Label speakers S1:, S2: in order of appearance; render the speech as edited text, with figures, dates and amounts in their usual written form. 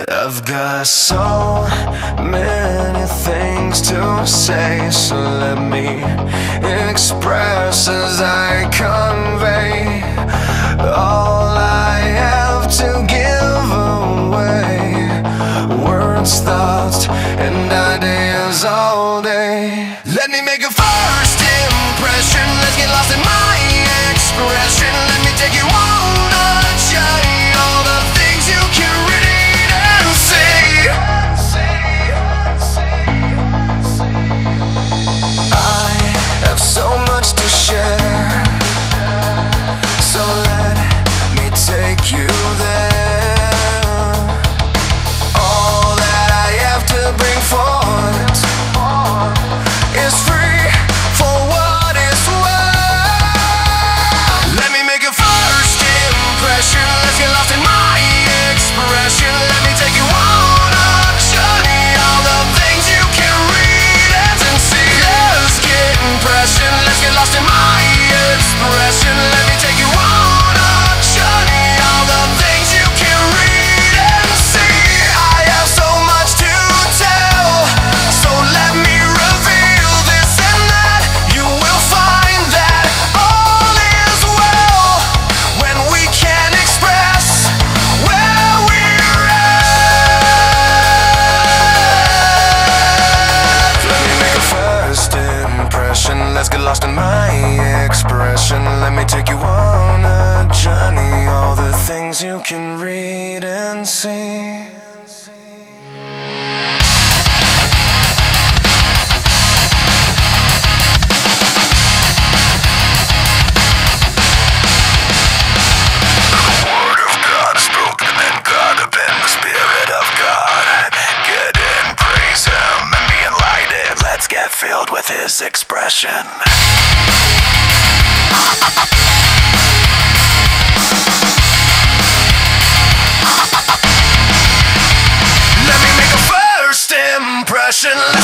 S1: I've got so many things to say, so let me express as I convey all I have to give away. Words, thoughts, and ideas all day. Let me make a first impression. Let's get lost in my expression. Let me take you on a journey. All the things you can read and see. I have so much to share, so let me take you there. All that I have to bring forth is free for what it's worth. Let me make a first impression. Let's get lost in my expression. Let me take you on a journey. All the things you can read and see. Let's get impression. Let's get lost in my expression. Let me take you on a journey. All the things you can read and see. I have so much to tell, so let me reveal this and that. You will find that all is well when we can express where we're at. Let me make a first impression. Let's get lost in my expression. Let me take you on a journey. All the things you can read and see. Filled with his expression. Let me make a first impression.